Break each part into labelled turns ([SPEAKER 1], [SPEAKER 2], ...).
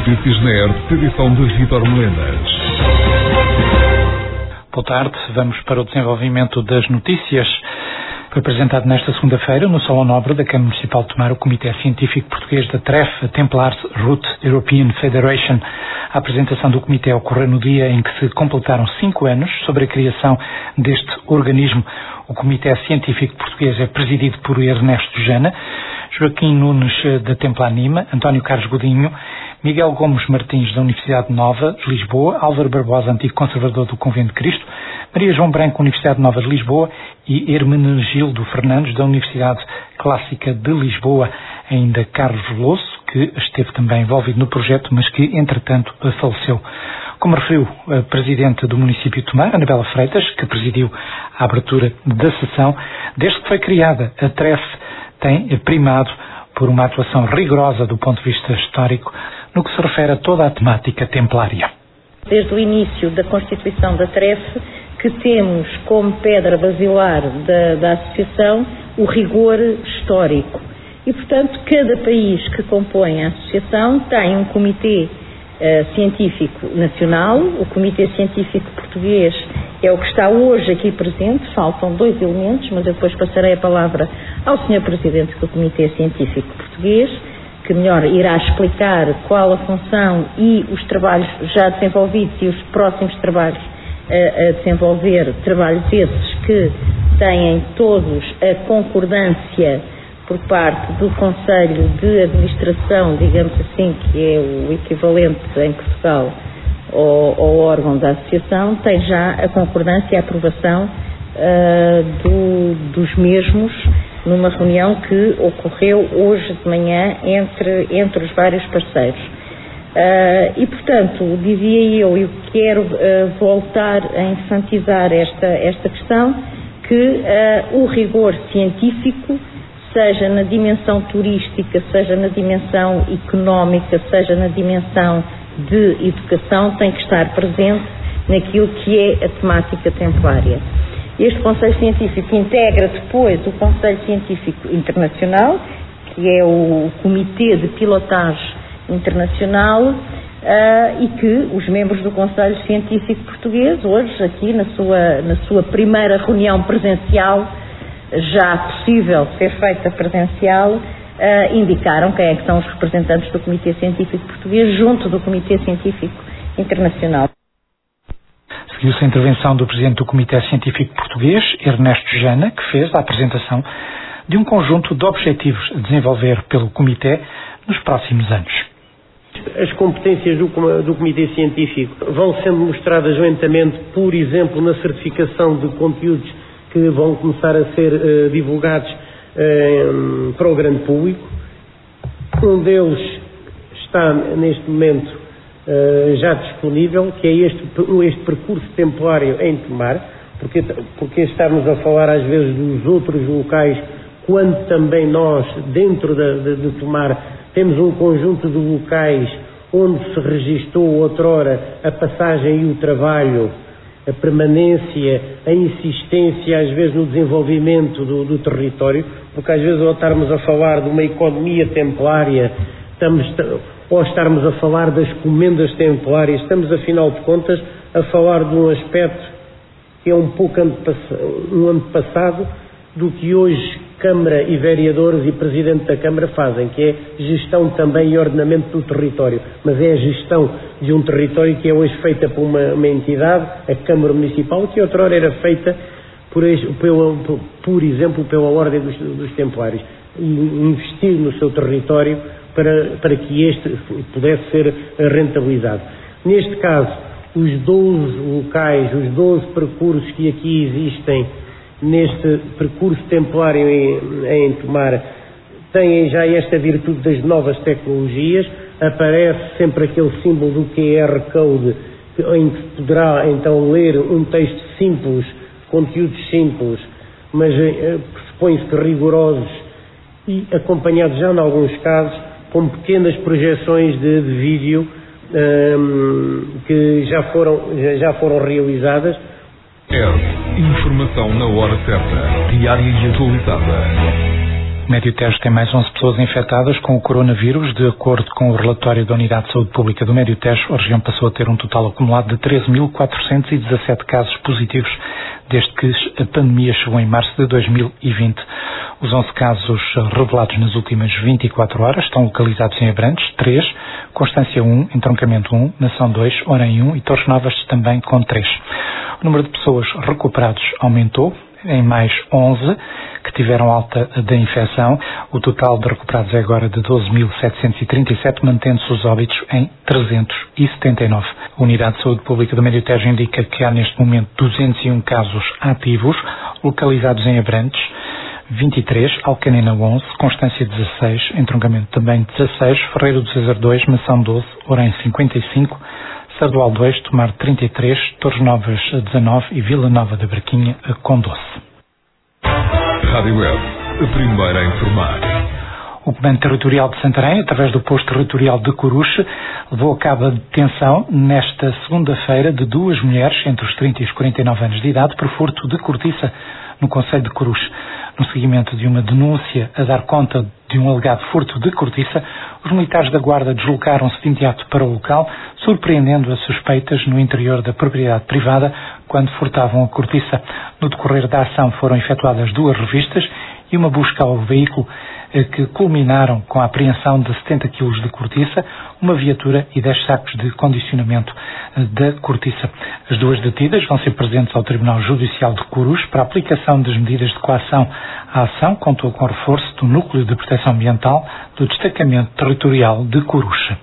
[SPEAKER 1] Notícias na ERP, edição de Vítor Melenas.
[SPEAKER 2] Boa tarde, vamos para o desenvolvimento das notícias. Foi apresentado nesta segunda-feira, no Salão Nobre da Câmara Municipal de Tomar, o Comitê Científico Português da TREF, a Templars Route European Federation. A apresentação do Comitê ocorreu no dia em que se completaram 5 anos sobre a criação deste organismo. O Comitê Científico Português é presidido por Ernesto Jana, Joaquim Nunes da Templar Nima, António Carlos Godinho, Miguel Gomes Martins da Universidade Nova de Lisboa, Álvaro Barbosa, antigo conservador do Convento de Cristo, Maria João Branco, Universidade Nova de Lisboa e Hermenegildo Fernandes da Universidade Clássica de Lisboa. Ainda Carlos Veloso, que esteve também envolvido no projeto, mas que, entretanto, faleceu. Como referiu a Presidente do município de Tomar, Anabela Freitas, que presidiu a abertura da sessão, desde que foi criada a TREF, tem primado por uma atuação rigorosa do ponto de vista histórico no que se refere a toda a temática templária.
[SPEAKER 3] Desde o início da constituição da TREF, que temos como pedra basilar da associação o rigor histórico. E, portanto, cada país que compõe a associação tem um comitê científico nacional. O Comitê Científico Português é o que está hoje aqui presente. Faltam 2 elementos, mas eu depois passarei a palavra ao Sr. Presidente do Comitê Científico Português, que melhor irá explicar qual a função e os trabalhos já desenvolvidos e os próximos trabalhos a desenvolver, trabalhos esses que têm todos a concordância por parte do Conselho de Administração, digamos assim, que é o equivalente em Portugal ao órgão da Associação, tem já a concordância e a aprovação dos mesmos numa reunião que ocorreu hoje de manhã entre os vários parceiros. E, portanto, dizia eu, e quero voltar a enfatizar esta questão, que o rigor científico, seja na dimensão turística, seja na dimensão económica, seja na dimensão de educação, tem que estar presente naquilo que é a temática templária. Este Conselho Científico integra depois o Conselho Científico Internacional, que é o Comitê de Pilotagem Internacional, e que os membros do Conselho Científico Português, hoje aqui na sua primeira reunião presencial, já possível ser feita presencial, indicaram quem é que são os representantes do Comitê Científico Português junto do Comitê Científico Internacional.
[SPEAKER 2] Seguiu-se a intervenção do Presidente do Comitê Científico Português, Ernesto Jana, que fez a apresentação de um conjunto de objetivos a desenvolver pelo Comitê nos próximos anos.
[SPEAKER 4] As competências do Comitê Científico vão sendo mostradas lentamente, por exemplo, na certificação de conteúdos que vão começar a ser divulgados para o grande público. Um deles está neste momento já disponível, que é este percurso templário em Tomar, porque estarmos a falar às vezes dos outros locais, quando também nós, dentro de Tomar, temos um conjunto de locais onde se registou outrora a passagem e o trabalho, a permanência, a insistência, às vezes, no desenvolvimento do território, porque às vezes ao estarmos a falar de uma economia templária, ou estarmos a falar das comendas templárias, estamos, afinal de contas, a falar de um aspecto que é um pouco um antepassado do que hoje Câmara e vereadores e Presidente da Câmara fazem, que é gestão também e ordenamento do território, mas é a gestão de um território que é hoje feita por uma entidade, a Câmara Municipal, que outrora era feita, por exemplo, pela Ordem dos Templários, e investir no seu território para que este pudesse ser rentabilizado. Neste caso, os 12 locais, os 12 percursos que aqui existem neste percurso templário em Tomar, têm já esta virtude das novas tecnologias. Aparece sempre aquele símbolo do QR Code, em que se poderá então ler um texto simples, conteúdos simples, mas pressupõe-se que rigorosos e acompanhados já em alguns casos com pequenas projeções de vídeo que já foram realizadas.
[SPEAKER 1] Informação na hora certa, diária e atualizada.
[SPEAKER 2] Médio Tejo tem mais 11 pessoas infectadas com o coronavírus. De acordo com o relatório da Unidade de Saúde Pública do Médio Tejo, a região passou a ter um total acumulado de 13.417 casos positivos desde que a pandemia chegou em março de 2020. Os 11 casos revelados nas últimas 24 horas estão localizados em Abrantes, 3, Constância 1, Entroncamento 1, Nação 2, Orem 1 e Torres Novas também com 3. O número de pessoas recuperados aumentou em mais 11 que tiveram alta da infecção. O total de recuperados é agora de 12.737, mantendo-se os óbitos em 379. A Unidade de Saúde Pública do Médio Tejo indica que há neste momento 201 casos ativos, localizados em Abrantes, 23, Alcanena 11, Constância 16, Entroncamento também 16, Ferreiro do César 2, Mação 12, Orem 55, Sardual 2, Tomar 33, Torres Novas 19 e Vila Nova da Barquinha com 12.
[SPEAKER 1] Rádio Web, a primeira a informar.
[SPEAKER 2] O Comando Territorial de Santarém, através do Posto Territorial de Coruche, levou a cabo a detenção nesta segunda-feira de 2 mulheres entre os 30 e os 49 anos de idade por furto de cortiça no concelho de Coruche. No seguimento de uma denúncia a dar conta de um alegado furto de cortiça, os militares da Guarda deslocaram-se de imediato para o local, surpreendendo as suspeitas no interior da propriedade privada quando furtavam a cortiça. No decorrer da ação foram efetuadas 2 revistas e uma busca ao veículo que culminaram com a apreensão de 70 kg de cortiça, uma viatura e 10 sacos de condicionamento da cortiça. As 2 detidas vão ser presentes ao Tribunal Judicial de Coruche para a aplicação das medidas de coação. A ação contou com o reforço do Núcleo de Proteção Ambiental do Destacamento Territorial de Coruche.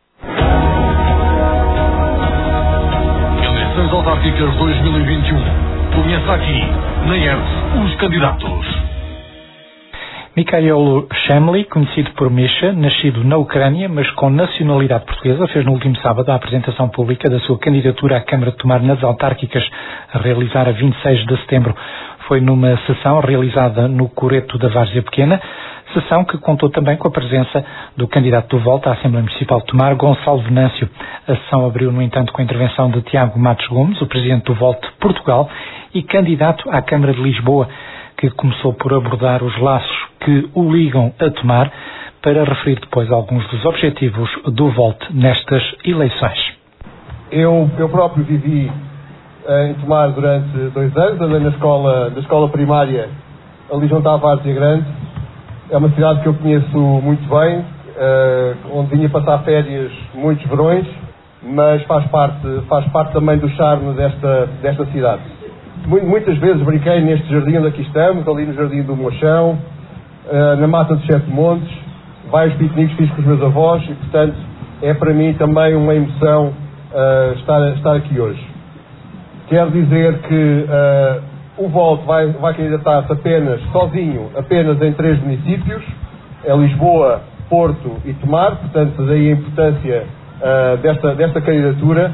[SPEAKER 5] Eleições autárquicas 2021. Começa aqui, na ERT, os candidatos.
[SPEAKER 2] Mikhail Shemly, conhecido por Misha, nascido na Ucrânia, mas com nacionalidade portuguesa, fez no último sábado a apresentação pública da sua candidatura à Câmara de Tomar nas autárquicas, a realizar a 26 de setembro. Foi numa sessão realizada no Coreto da Várzea Pequena, sessão que contou também com a presença do candidato do Volta à Assembleia Municipal de Tomar, Gonçalo Venâncio. A sessão abriu, no entanto, com a intervenção de Tiago Matos Gomes, o presidente do Volta Portugal e candidato à Câmara de Lisboa, que começou por abordar os laços que o ligam a Tomar, para referir depois alguns dos objetivos do Volte nestas eleições.
[SPEAKER 6] Eu próprio vivi em Tomar durante 2 anos, andei na escola primária ali junto à Várzea Grande. É uma cidade que eu conheço muito bem, onde vinha passar férias muitos verões, mas faz parte também do charme desta cidade. Muitas vezes brinquei neste jardim onde aqui estamos, ali no Jardim do Mochão, na Mata dos 7 Montes, vários piqueniques fiz com os meus avós e, portanto, é para mim também uma emoção estar aqui hoje. Quero dizer que o Volte vai candidatar-se apenas em 3 municípios, é Lisboa, Porto e Tomar, portanto, daí a importância desta candidatura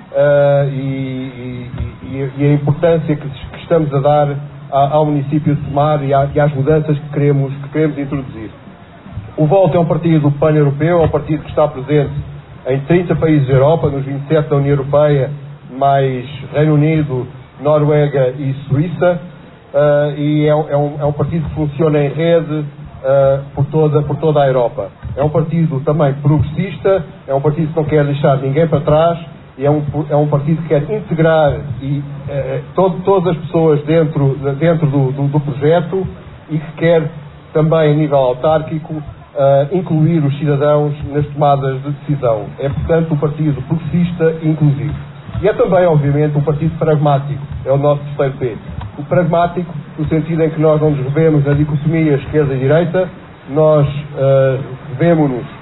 [SPEAKER 6] e a importância que estamos a dar ao município de Tomar e às mudanças que queremos introduzir. O Volte é um partido pan-europeu, é um partido que está presente em 30 países da Europa, nos 27 da União Europeia, mais Reino Unido, Noruega e Suíça, e é um partido que funciona em rede por toda a Europa. É um partido também progressista, é um partido que não quer deixar ninguém para trás, e é um partido que quer integrar todas as pessoas dentro do projeto e que quer também, a nível autárquico, incluir os cidadãos nas tomadas de decisão. É, portanto, um partido progressista e inclusivo. E é também, obviamente, um partido pragmático. É o nosso terceiro P. O pragmático, no sentido em que nós não nos revemos na dicotomia esquerda e direita, nós revemos-nos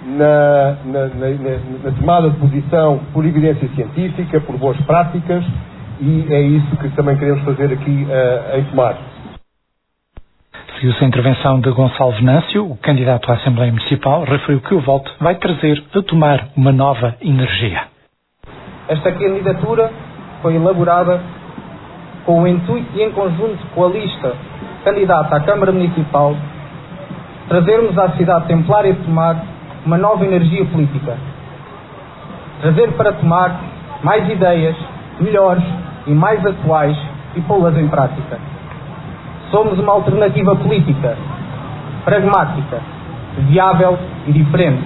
[SPEAKER 6] na tomada de posição por evidência científica, por boas práticas, e é isso que também queremos fazer aqui em Tomar.
[SPEAKER 2] Seguiu-se a intervenção de Gonçalo Venâncio, o candidato à Assembleia Municipal, referiu que o Volte vai trazer a Tomar uma nova energia.
[SPEAKER 7] Esta candidatura foi elaborada com o intuito e em conjunto com a lista candidata à Câmara Municipal, trazermos à cidade templária de Tomar uma nova energia política. Trazer para Tomar mais ideias, melhores e mais atuais e pô-las em prática. Somos uma alternativa política pragmática, viável e diferente,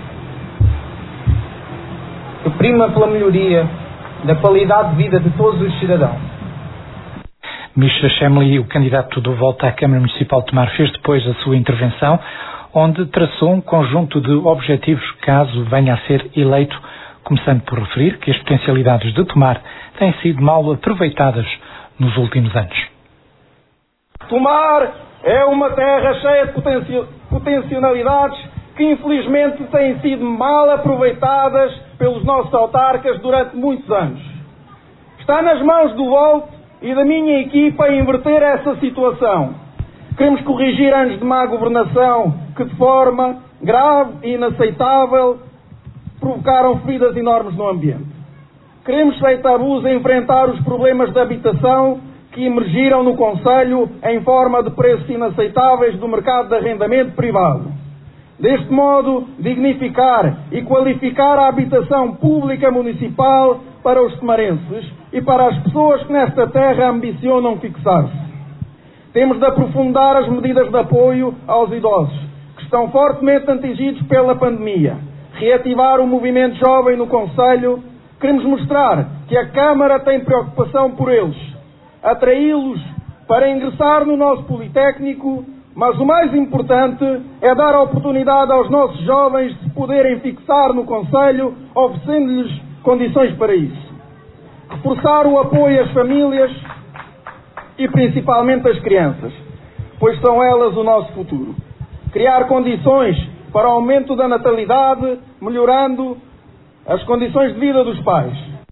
[SPEAKER 7] que prima pela melhoria da qualidade de vida de todos os cidadãos.
[SPEAKER 2] Misha Chemli, o candidato do Volta à Câmara Municipal de Tomar, fez depois a sua intervenção, onde traçou um conjunto de objetivos caso venha a ser eleito, começando por referir que as potencialidades de Tomar têm sido mal aproveitadas nos últimos anos.
[SPEAKER 8] Tomar é uma terra cheia de potencialidades que infelizmente têm sido mal aproveitadas pelos nossos autarcas durante muitos anos. Está nas mãos do Volta e da minha equipa inverter essa situação. Queremos corrigir anos de má governação que de forma grave e inaceitável provocaram feridas enormes no ambiente. Queremos, sem tabus, enfrentar os problemas de habitação que emergiram no Concelho em forma de preços inaceitáveis do mercado de arrendamento privado. Deste modo, dignificar e qualificar a habitação pública municipal para os tomarenses e para as pessoas que nesta terra ambicionam fixar-se. Temos de aprofundar as medidas de apoio aos idosos, que estão fortemente atingidos pela pandemia. Reativar o movimento jovem no Concelho. Queremos mostrar que a Câmara tem preocupação por eles. Atraí-los para ingressar no nosso Politécnico, mas o mais importante é dar a oportunidade aos nossos jovens de se poderem fixar no Concelho, oferecendo-lhes condições para isso. Reforçar o apoio às famílias e principalmente às crianças, pois são elas o nosso futuro. Criar condições para o aumento da natalidade, melhorando as condições de vida dos pais.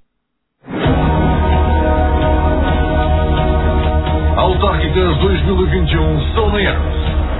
[SPEAKER 5] Autárquicas 2021 são na ERTS.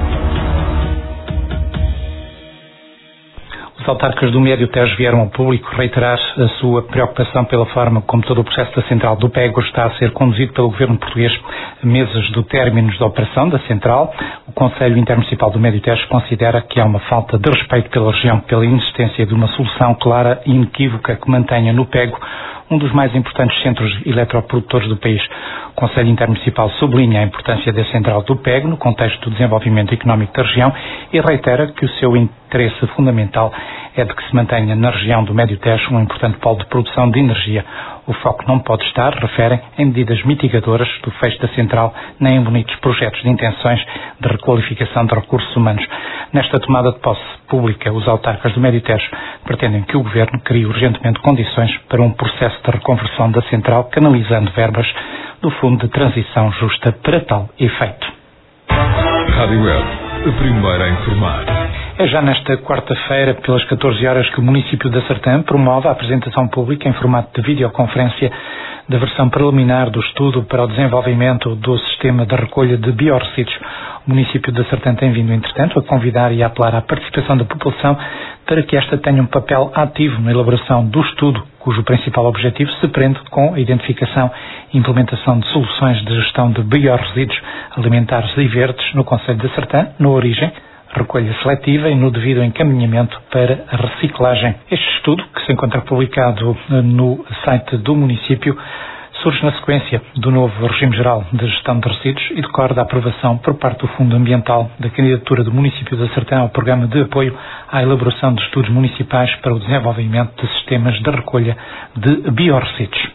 [SPEAKER 2] Os autarcas do Médio Tejo vieram ao público reiterar a sua preocupação pela forma como todo o processo da central do PEGO está a ser conduzido pelo governo português. Meses do término da operação da central, o Conselho Intermunicipal do Médio Tejo considera que há uma falta de respeito pela região, pela inexistência de uma solução clara e inequívoca que mantenha no PEGO um dos mais importantes centros eletroprodutores do país. O Conselho Intermunicipal sublinha a importância da central do PEGO no contexto do desenvolvimento económico da região e reitera que o seu interesse fundamental é de que se mantenha na região do Médio Tejo um importante polo de produção de energia. O foco não pode estar, referem, em medidas mitigadoras do fecho da central, nem em bonitos projetos de intenções de requalificação de recursos humanos. Nesta tomada de posse pública, os autarcas do Médio Tejo pretendem que o Governo crie urgentemente condições para um processo de reconversão da central, canalizando verbas do Fundo de Transição Justa para tal efeito.
[SPEAKER 1] Rádio Web, a primeira a informar.
[SPEAKER 2] É já nesta quarta-feira, pelas 14 horas, que o município de Sertã promove a apresentação pública em formato de videoconferência da versão preliminar do estudo para o desenvolvimento do sistema de recolha de biorresíduos. O município de Sertã tem vindo, entretanto, a convidar e a apelar à participação da população para que esta tenha um papel ativo na elaboração do estudo, cujo principal objetivo se prende com a identificação e implementação de soluções de gestão de biorresíduos alimentares e verdes no concelho de Sertã, na origem, recolha seletiva e no devido encaminhamento para a reciclagem. Este estudo, que se encontra publicado no site do município, surge na sequência do novo regime geral de gestão de resíduos e decorre da aprovação por parte do Fundo Ambiental da candidatura do município de Sertã ao programa de apoio à elaboração de estudos municipais para o desenvolvimento de sistemas de recolha de biorresíduos.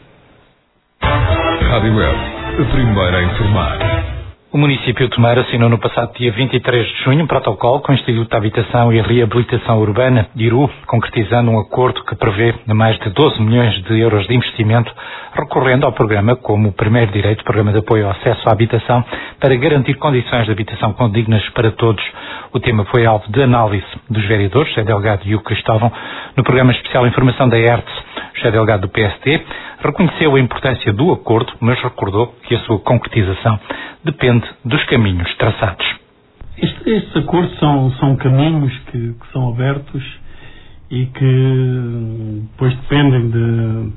[SPEAKER 1] Rádio Web, a primeira a informar.
[SPEAKER 2] O município de Tomar assinou no passado dia 23 de junho um protocolo com o Instituto de Habitação e Reabilitação Urbana, IRU, concretizando um acordo que prevê mais de 12 milhões de euros de investimento, recorrendo ao programa como o primeiro direito, programa de apoio ao acesso à habitação, para garantir condições de habitação condignas para todos. O tema foi alvo de análise dos vereadores, José Delgado e Hugo Cristóvão, no programa especial Informação da ERTS. José Delgado, do PSD, reconheceu a importância do acordo, mas recordou que a sua concretização depende dos caminhos traçados.
[SPEAKER 9] Estes acordos são caminhos que são abertos e que depois dependem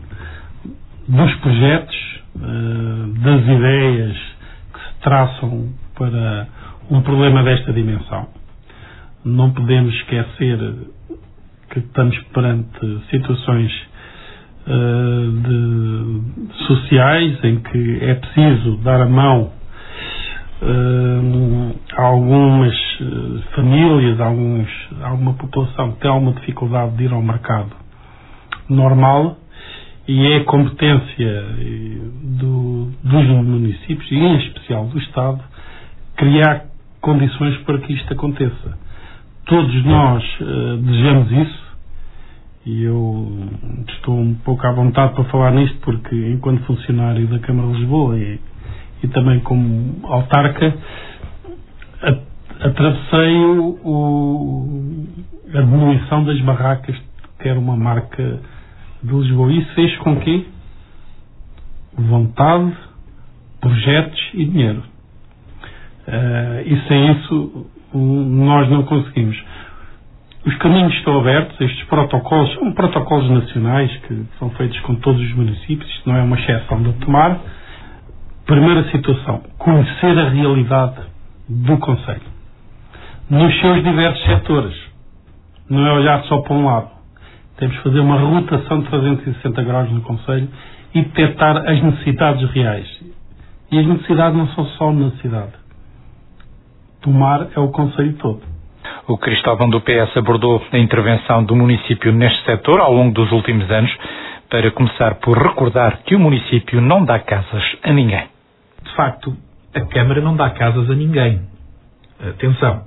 [SPEAKER 9] dos projetos, das ideias que se traçam para um problema desta dimensão. Não podemos esquecer que estamos perante situações sociais em que é preciso dar a mão algumas famílias, alguma população que tem alguma dificuldade de ir ao mercado normal, e é competência dos municípios, e em especial do Estado, criar condições para que isto aconteça. Todos nós desejamos isso, e eu estou um pouco à vontade para falar nisto, porque enquanto funcionário da Câmara de Lisboa e também como autarca, atravessei a demolição das barracas, que era uma marca de Lisboa. Isso fez com que vontade, projetos e dinheiro. E sem isso nós não conseguimos. Os caminhos estão abertos, estes protocolos são protocolos nacionais que são feitos com todos os municípios, isto não é uma exceção de tomar. Primeira situação, conhecer a realidade do concelho nos seus diversos setores, não é olhar só para um lado. Temos que fazer uma rotação de 360 graus no concelho e detectar as necessidades reais. E as necessidades não são só na cidade. Tomar é o concelho todo.
[SPEAKER 2] O Cristóvão do PS abordou a intervenção do município neste setor ao longo dos últimos anos, para começar por recordar que o município não dá casas a ninguém.
[SPEAKER 10] De facto, a Câmara não dá casas a ninguém. Atenção,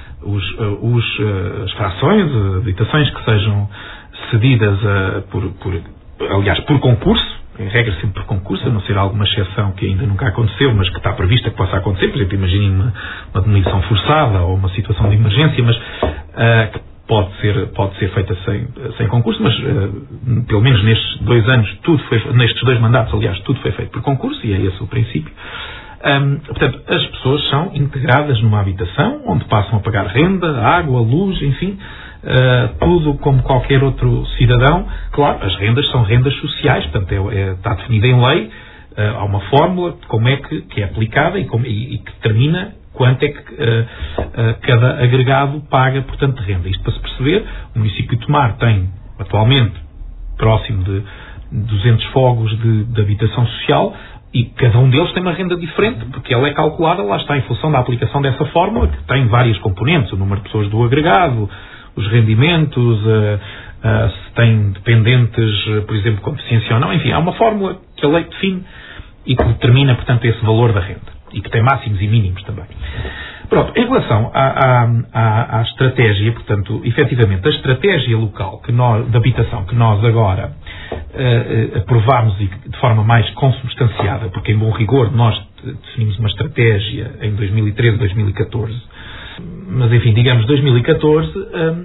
[SPEAKER 10] as frações, habitações que sejam cedidas por concurso, em regra sempre por concurso, a não ser alguma exceção que ainda nunca aconteceu, mas que está prevista que possa acontecer. Por exemplo, imaginem uma demolição forçada ou uma situação de emergência, mas que pode ser feita sem concurso, mas pelo menos nestes 2 anos, nestes 2 mandatos, aliás, tudo foi feito por concurso, e é esse o princípio. Portanto, as pessoas são integradas numa habitação onde passam a pagar renda, água, luz, enfim, tudo como qualquer outro cidadão. Claro, as rendas são rendas sociais, portanto está definida em lei, há uma fórmula de como é que é aplicada e que determina quanto é que cada agregado paga, portanto, de renda. Isto para se perceber, o município de Tomar tem atualmente próximo de 200 fogos de habitação social, e cada um deles tem uma renda diferente, porque ela é calculada, lá está, em função da aplicação dessa fórmula, que tem várias componentes: o número de pessoas do agregado, os rendimentos, se tem dependentes, por exemplo, com deficiência ou não. Enfim, há uma fórmula que a lei define e que determina, portanto, esse valor da renda, e que tem máximos e mínimos também. Pronto, em relação à estratégia, portanto, efetivamente, a estratégia local de habitação que nós agora aprovámos e de forma mais consubstanciada, porque em bom rigor nós definimos uma estratégia em 2013, 2014, mas enfim, digamos 2014,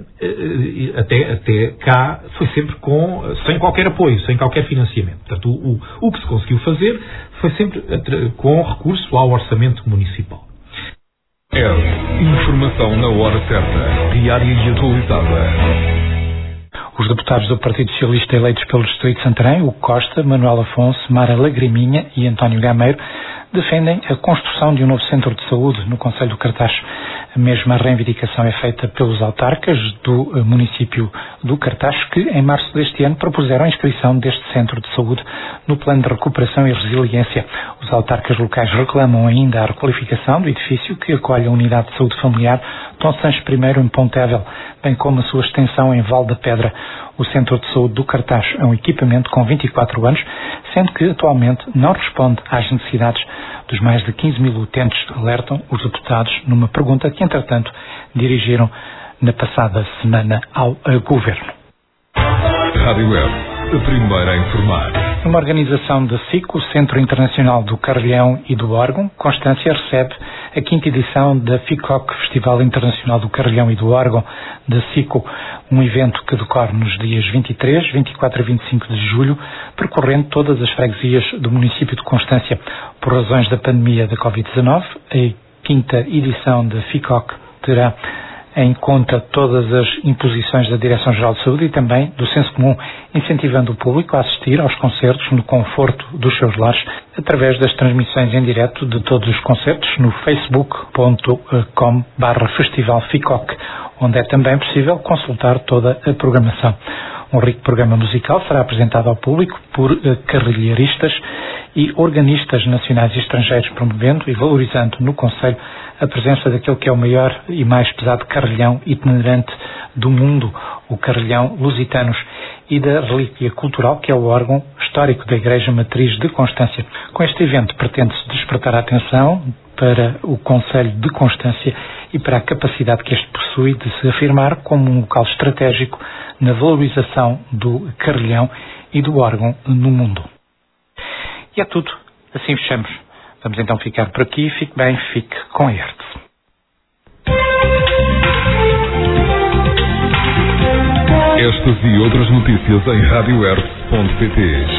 [SPEAKER 10] até cá foi sempre sem qualquer apoio, sem qualquer financiamento. Portanto, o que se conseguiu fazer foi sempre com recurso ao orçamento municipal.
[SPEAKER 1] Informação na hora certa, diária e atualizada.
[SPEAKER 2] Os deputados do Partido Socialista eleitos pelo Distrito de Santarém, Hugo Costa, Manuel Afonso, Mara Lagriminha e António Gameiro, defendem a construção de um novo centro de saúde no concelho do Cartaxo. A mesma reivindicação é feita pelos autarcas do município do Cartaxo, que em março deste ano propuseram a inscrição deste centro de saúde no plano de recuperação e resiliência. Os autarcas locais reclamam ainda a requalificação do edifício que acolhe a unidade de saúde familiar Dom Sancho I em Pontevel, bem como a sua extensão em Val da Pedra. O Centro de Saúde do Cartaxo é um equipamento com 24 anos, sendo que atualmente não responde às necessidades dos mais de 15 mil utentes, alertam os deputados numa pergunta que, entretanto, dirigiram na passada semana ao Governo.
[SPEAKER 1] Rádio Web, a primeira a informar.
[SPEAKER 2] Numa organização da SICO, o Centro Internacional do Carrilhão e do Órgão, Constância recebe a 5ª edição da FICOC, Festival Internacional do Carrilhão e do Órgão da SICO, um evento que decorre nos dias 23, 24 e 25 de julho, percorrendo todas as freguesias do município de Constância. Por razões da pandemia da Covid-19, a 5ª edição da FICOC terá em conta todas as imposições da Direção-Geral de Saúde e também do senso comum, incentivando o público a assistir aos concertos no conforto dos seus lares, através das transmissões em direto de todos os concertos no facebook.com/festivalficoc, onde é também possível consultar toda a programação. Um rico programa musical será apresentado ao público por carrilheiristas e organistas nacionais e estrangeiros, promovendo e valorizando no Conselho a presença daquele que é o maior e mais pesado carrilhão itinerante do mundo, o Carrilhão Lusitanos, e da relíquia cultural, que é o órgão histórico da Igreja Matriz de Constância. Com este evento pretende-se despertar a atenção para o Conselho de Constância e para a capacidade que este possui de se afirmar como um local estratégico na valorização do carrilhão e do órgão no mundo. E é tudo. Assim fechamos. Vamos então ficar por aqui. Fique bem, fique com a ERTE.
[SPEAKER 1] Estas e outras notícias em radioerte.pt.